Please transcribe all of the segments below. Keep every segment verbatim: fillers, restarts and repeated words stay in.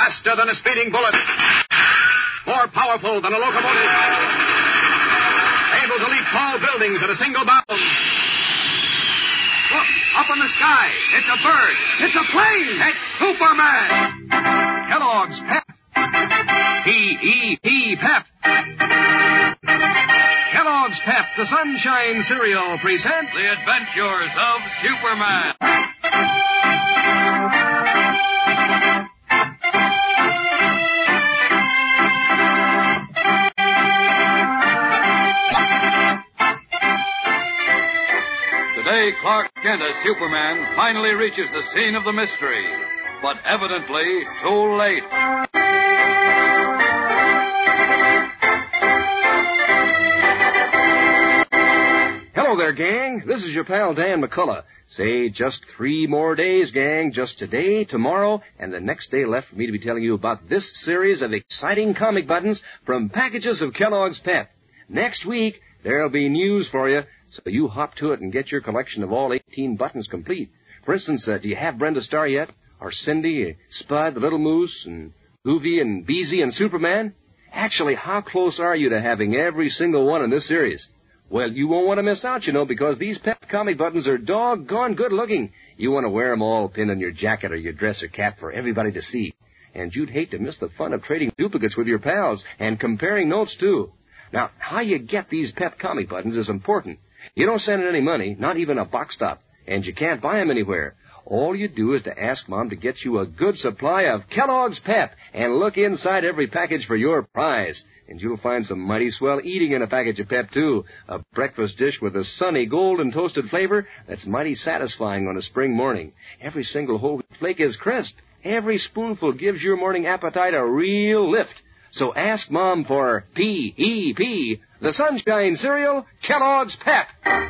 Faster than a speeding bullet. More powerful than a locomotive. Able to leap tall buildings at a single bound. Look, up in the sky. It's a bird. It's a plane. It's Superman. Kellogg's Pep. P E P Pep. Kellogg's Pep, the Sunshine Cereal, presents The Adventures of Superman. Today, Clark Kent as Superman finally reaches the scene of the mystery, but evidently too late. Hello there, gang. This is your pal Dan McCullough. Say, just three more days, gang. Just today, tomorrow, and the next day left for me to be telling you about this series of exciting comic buttons from packages of Kellogg's Pep. Next week, there'll be news for you, so you hop to it and get your collection of all eighteen buttons complete. For instance, uh, do you have Brenda Starr yet? Or Cindy, Spud, the Little Moose, and Goofy, and Beezy, and Superman? Actually, how close are you to having every single one in this series? Well, you won't want to miss out, you know, because these Pep comic buttons are doggone good-looking. You want to wear them all pinned on your jacket or your dress or cap for everybody to see. And you'd hate to miss the fun of trading duplicates with your pals and comparing notes, too. Now, how you get these Pep comic buttons is important. You don't send in any money, not even a box stop, and you can't buy them anywhere. All you do is to ask Mom to get you a good supply of Kellogg's Pep and look inside every package for your prize. And you'll find some mighty swell eating in a package of Pep, too. A breakfast dish with a sunny golden toasted flavor that's mighty satisfying on a spring morning. Every single whole wheat flake is crisp. Every spoonful gives your morning appetite a real lift. So ask Mom for P E P, the Sunshine Cereal, Kellogg's Pep.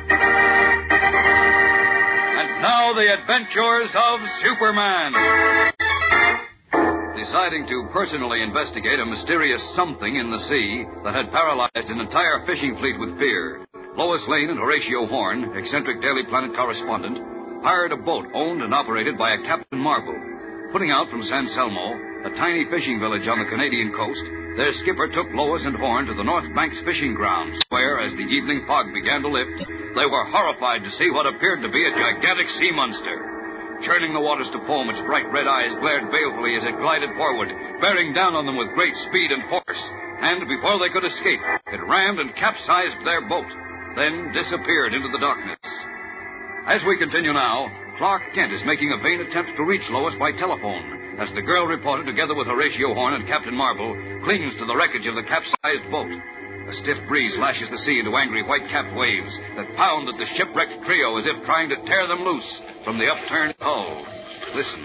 And now the adventures of Superman. Deciding to personally investigate a mysterious something in the sea that had paralyzed an entire fishing fleet with fear, Lois Lane and Horatio Horn, eccentric Daily Planet correspondent, hired a boat owned and operated by a Captain Marvel. Putting out from San Selmo, a tiny fishing village on the Canadian coast, their skipper took Lois and Horn to the North Banks fishing grounds, where, as the evening fog began to lift, they were horrified to see what appeared to be a gigantic sea monster. Churning the waters to foam, its bright red eyes glared balefully as it glided forward, bearing down on them with great speed and force. And before they could escape, it rammed and capsized their boat, then disappeared into the darkness. As we continue now, Clark Kent is making a vain attempt to reach Lois by telephone, as the girl reporter, together with Horatio Horn and Captain Marvel, clings to the wreckage of the capsized boat. A stiff breeze lashes the sea into angry white-capped waves that pound at the shipwrecked trio as if trying to tear them loose from the upturned hull. Listen.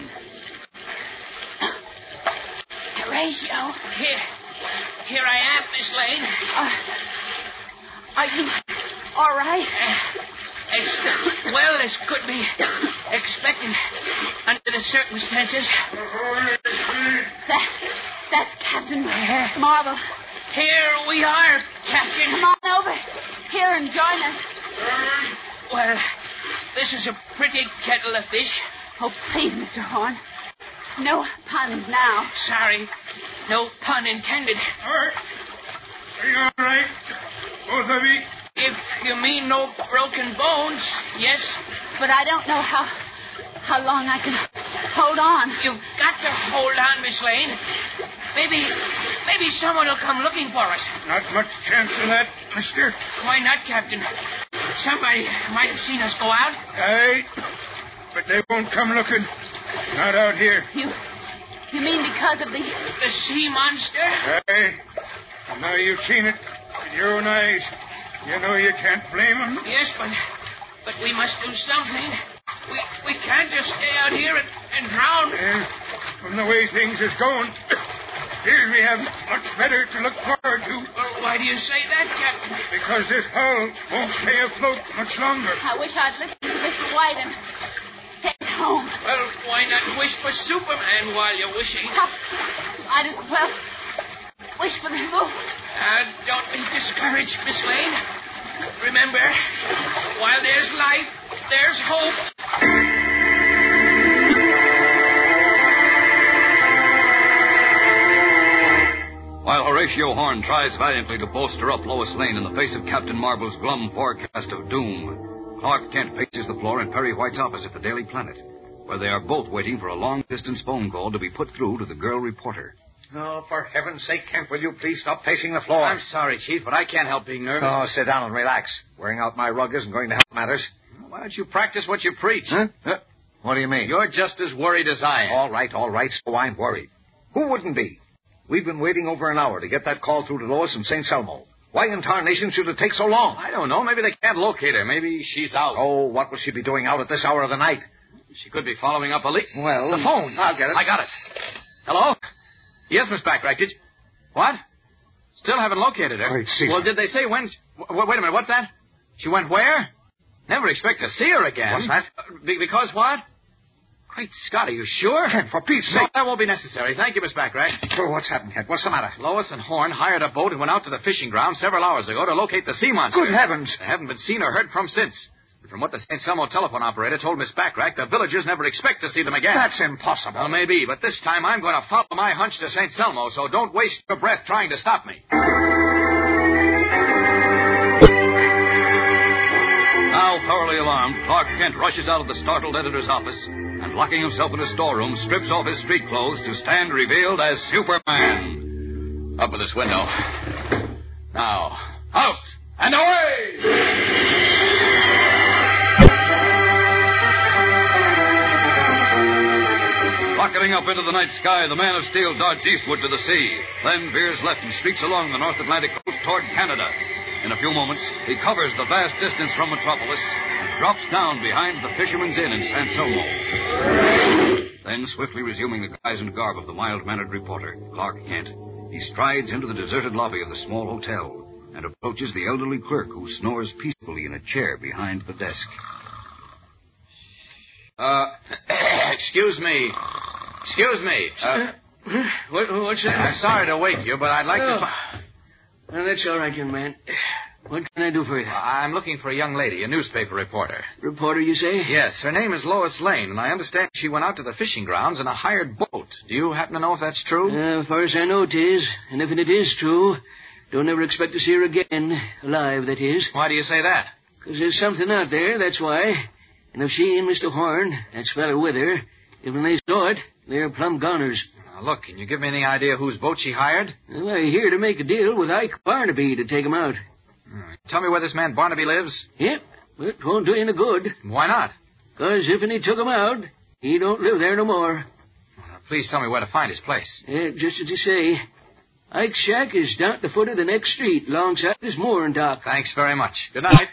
Horatio. Here. Here I am, Miss Lane. Uh, are you all right? Uh, as well as could be expected under the circumstances. That, that's Captain Marvel. Here we are, Captain. Come on over here and join us. Well, this is a pretty kettle of fish. Oh, please, Mister Horn. No puns now. Sorry. No pun intended. Are, are you all right? Both of you? If you mean no broken bones, yes. But I don't know how how long I can hold on. You've got to hold on, Miss Lane. Maybe, maybe someone will come looking for us. Not much chance of that, mister. Why not, Captain? Somebody might have seen us go out. Aye, but they won't come looking. Not out here. You, you mean because of the... The sea monster? Aye. And now you've seen it with your own eyes. You know you can't blame them. Yes, but, but we must do something. We, we can't just stay out here and, and drown. Uh, from the way things is going... Here we have much better to look forward to. Well, why do you say that, Captain? Because this hull won't stay afloat much longer. I wish I'd listened to Mister White and stayed home. Well, why not wish for Superman while you're wishing? I'd as well wish for the moon. Uh, don't be discouraged, Miss Lane. Remember, while there's life, there's hope. Horatio Horn tries valiantly to bolster up Lois Lane in the face of Captain Marvel's glum forecast of doom, Clark Kent paces the floor in Perry White's office at the Daily Planet, where they are both waiting for a long-distance phone call to be put through to the girl reporter. Oh, for heaven's sake, Kent, will you please stop pacing the floor? I'm sorry, Chief, but I can't help being nervous. Oh, sit down and relax. Wearing out my rug isn't going to help matters. Why don't you practice what you preach? Huh? Huh? What do you mean? You're just as worried as I am. All right, all right, so I'm worried. Who wouldn't be? We've been waiting over an hour to get that call through to Lois in Saint Selmo. Why in tarnation should it take so long? I don't know. Maybe they can't locate her. Maybe she's out. Oh, what will she be doing out at this hour of the night? She could be following up a leak. Well... The phone. I'll get it. I got it. Hello? Yes, Miss Backrack. Did you... What? Still haven't located her. Wait, see. Well, did they say when... W- wait a minute. What's that? She went where? Never expect to see her again. What's that? Uh, be- because what? Great Scott, are you sure? Kent, for Pete's No, sake. that won't be necessary. Thank you, Miss Backrack. Oh, what's happened, Kent? What's the matter? Lois and Horn hired a boat and went out to the fishing ground several hours ago to locate the sea monster. Good heavens. They haven't been seen or heard from since. From what the Saint Selmo telephone operator told Miss Backrack, the villagers never expect to see them again. That's impossible. Well, maybe, but this time I'm going to follow my hunch to Saint Selmo, so don't waste your breath trying to stop me. Now thoroughly alarmed, Clark Kent rushes out of the startled editor's office and, locking himself in his storeroom, strips off his street clothes to stand revealed as Superman. Up with this window. Now, out and away! Rocketing up into the night sky, the Man of Steel dodges eastward to the sea, then veers left and streaks along the North Atlantic coast toward Canada. In a few moments, he covers the vast distance from Metropolis and drops down behind the Fisherman's Inn in San Selmo. Then, swiftly resuming the guise and garb of the mild-mannered reporter, Clark Kent, he strides into the deserted lobby of the small hotel and approaches the elderly clerk who snores peacefully in a chair behind the desk. Uh, excuse me. Excuse me. Uh, what, what's that? I'm sorry to wake you, but I'd like oh. to... Well, that's all right, young man. What can I do for you? I'm looking for a young lady, a newspaper reporter. Reporter, you say? Yes, her name is Lois Lane, and I understand she went out to the fishing grounds in a hired boat. Do you happen to know if that's true? Uh, as far as I know, it is. And if it is true, don't ever expect to see her again. Alive, that is. Why do you say that? Because there's something out there, that's why. And if she and Mister Horn, that fella with her, if when they saw it, they're plumb goners. Now, look, can you give me any idea whose boat she hired? Well, they're here to make a deal with Ike Barnaby to take 'em out. Hmm. Tell me where this man Barnaby lives? Yep, but it won't do you any good. Why not? Because if he took 'em out, he don't live there no more. Well, please tell me where to find his place. Uh, just as you say, Ike's shack is down at the foot of the next street, alongside his mooring dock. Thanks very much. Good night.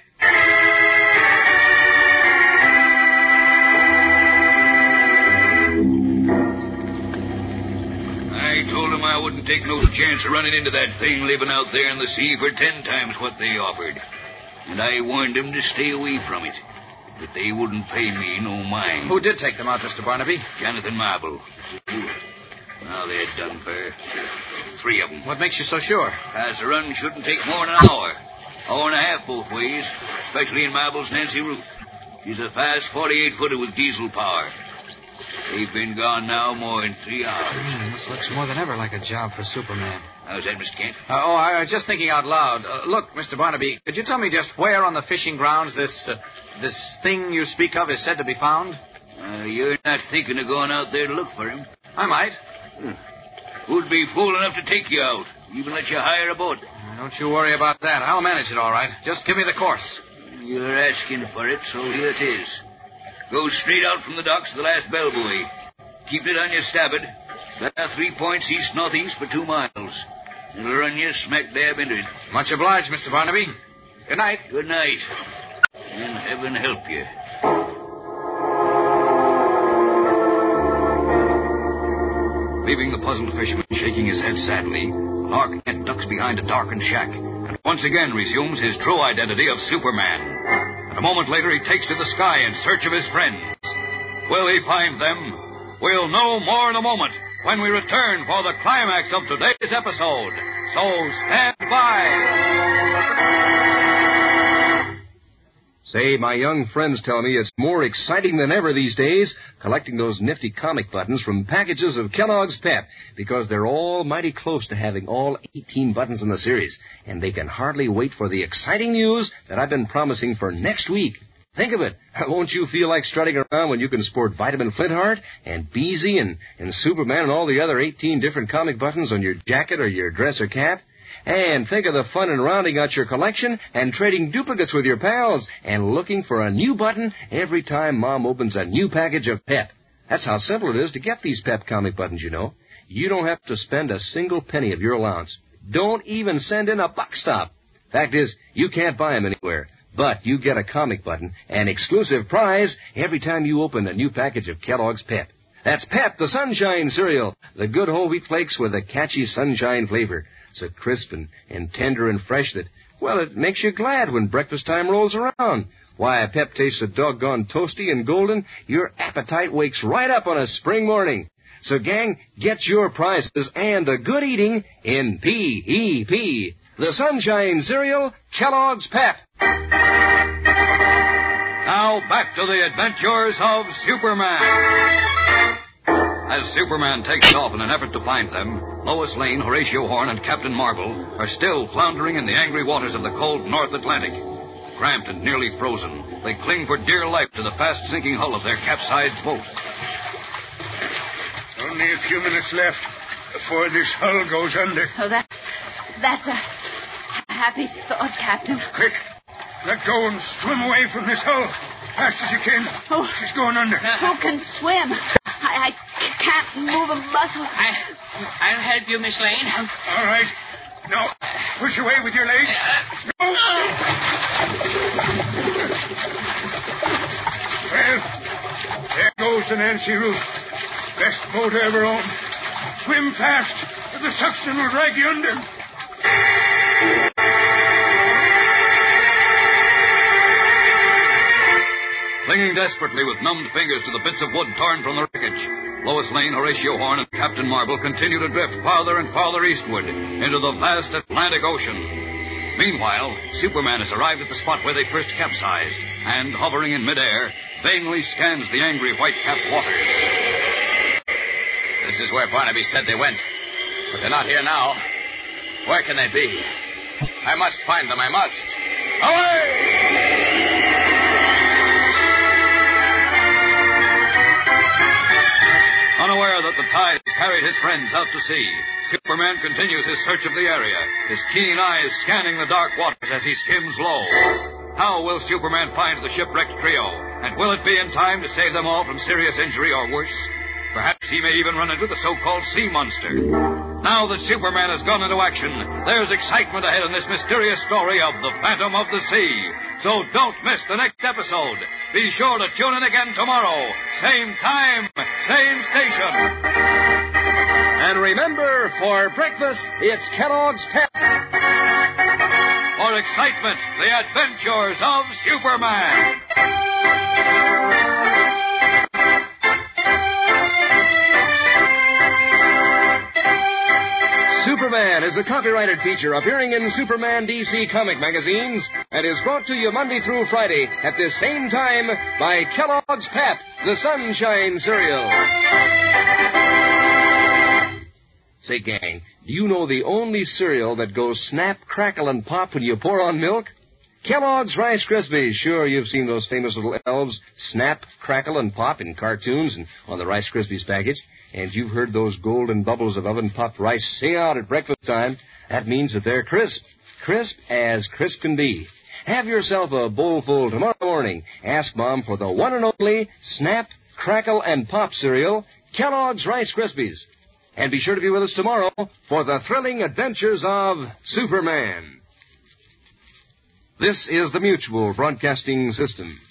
I told him I wouldn't take no chance of running into that thing living out there in the sea for ten times what they offered. And I warned them to stay away from it. But they wouldn't pay me no mind. Who did take them out, Mister Barnaby? Jonathan Marble. Now they're done for. Three of them. What makes you so sure? As the run shouldn't take more than an hour. Hour and a half both ways, especially in Marble's Nancy Ruth. She's a fast forty-eight footer with diesel power. They've been gone now more than three hours. Mm, this looks more than ever like a job for Superman. How's that, Mister Kent? Uh, oh, I was just thinking out loud. Uh, look, Mister Barnaby, could you tell me just where on the fishing grounds this uh, this thing you speak of is said to be found? Uh, you're not thinking of going out there to look for him? I might. Hmm. Who'd be fool enough to take you out, even let you hire a boat? Uh, don't you worry about that. I'll manage it all right. Just give me the course. You're asking for it, so here it is. Go straight out from the docks to the last bell buoy. Keep it on your starboard. About three points east-northeast for two miles. It'll run you smack dab into it. Much obliged, Mister Barnaby. Good night. Good night. And heaven help you. Leaving the puzzled fisherman shaking his head sadly, Clark Kent ducks behind a darkened shack and once again resumes his true identity of Superman. And a moment later, he takes to the sky in search of his friends. Will he find them? We'll know more in a moment when we return for the climax of today's episode. So stand by. Say, my young friends tell me it's more exciting than ever these days collecting those nifty comic buttons from packages of Kellogg's Pep because they're all mighty close to having all eighteen buttons in the series, and they can hardly wait for the exciting news that I've been promising for next week. Think of it. Won't you feel like strutting around when you can sport Vitamin Flintheart and Beezy and, and Superman and all the other eighteen different comic buttons on your jacket or your dress or cap? And think of the fun in rounding out your collection and trading duplicates with your pals and looking for a new button every time Mom opens a new package of Pep. That's how simple it is to get these Pep comic buttons, you know. You don't have to spend a single penny of your allowance. Don't even send in a buck stop. Fact is, you can't buy them anywhere. But you get a comic button, an exclusive prize, every time you open a new package of Kellogg's Pep. That's Pep, the Sunshine cereal, the good whole wheat flakes with a catchy sunshine flavor. So crisp and, and tender and fresh that, well, it makes you glad when breakfast time rolls around. Why, Pep tastes so doggone toasty and golden, your appetite wakes right up on a spring morning. So, gang, get your prizes and the good eating in P E P. The Sunshine Cereal, Kellogg's Pep. Now, back to the adventures of Superman. As Superman takes off in an effort to find them, Lois Lane, Horatio Horn, and Captain Marvel are still floundering in the angry waters of the cold North Atlantic. Cramped and nearly frozen, they cling for dear life to the fast-sinking hull of their capsized boat. Only a few minutes left before this hull goes under. Oh, that, that's a happy thought, Captain. Quick, let go and swim away from this hull. Fast as you can. Oh. She's going under. Who can swim? I, I can't move a muscle. I, I'll help you, Miss Lane. All right. Now, push away with your legs. Go. Well, there goes the Nancy Root. Best boat I ever owned. Swim fast, or the suction will drag you under. Clinging desperately with numbed fingers to the bits of wood torn from the wreckage, Lois Lane, Horatio Horn, and Captain Marvel continue to drift farther and farther eastward into the vast Atlantic Ocean. Meanwhile, Superman has arrived at the spot where they first capsized and, hovering in midair, vainly scans the angry white-capped waters. This is where Barnaby said they went. But they're not here now. Where can they be? I must find them, I must. Away! Unaware that the tide has carried his friends out to sea, Superman continues his search of the area, his keen eyes scanning the dark waters as he skims low. How will Superman find the shipwrecked trio? And will it be in time to save them all from serious injury or worse? Perhaps he may even run into the so-called sea monster. Now that Superman has gone into action, there's excitement ahead in this mysterious story of the Phantom of the Sea. So don't miss the next episode. Be sure to tune in again tomorrow. Same time, same station. And remember, for breakfast, it's Kellogg's Pep. For excitement, the adventures of Superman. Superman is a copyrighted feature appearing in Superman D C comic magazines and is brought to you Monday through Friday at this same time by Kellogg's Pep, the Sunshine Cereal. Say, gang, do you know the only cereal that goes snap, crackle, and pop when you pour on milk? Kellogg's Rice Krispies. Sure, you've seen those famous little elves snap, crackle, and pop in cartoons and on the Rice Krispies package. And you've heard those golden bubbles of oven-popped rice sing out at breakfast time. That means that they're crisp. Crisp as crisp can be. Have yourself a bowl full tomorrow morning. Ask Mom for the one and only Snap, Crackle, and Pop cereal, Kellogg's Rice Krispies. And be sure to be with us tomorrow for the thrilling adventures of Superman. This is the Mutual Broadcasting System.